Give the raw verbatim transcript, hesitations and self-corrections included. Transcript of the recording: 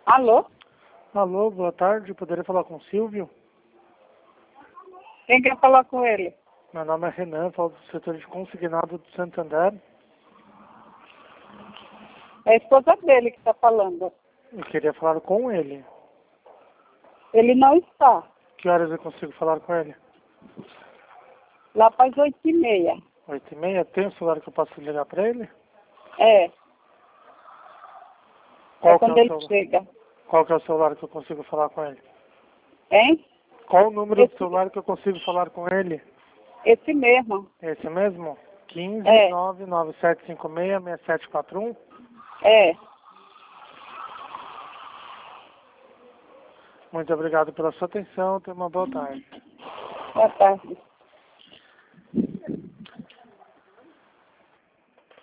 Alô? Alô, boa tarde. Poderia falar com o Silvio? Quem quer falar com ele? Meu nome é Renan, falo do setor de consignado do Santander. É a esposa dele que está falando. Eu queria falar com ele. Ele não está. Que horas eu consigo falar com ele? Lá faz oito e meia. Oito e meia? Tem um celular que eu posso ligar para ele? É. Qual É que é quando o ele celular? chega. Qual que é o celular que eu consigo falar com ele? Hein? Qual o número Esse, do celular que eu consigo falar com ele? esse mesmo. Esse mesmo? quinze, É. nove nove sete cinco seis, seis sete quatro um? É. Muito obrigado pela sua atenção. Tenha uma boa tarde. Boa tarde.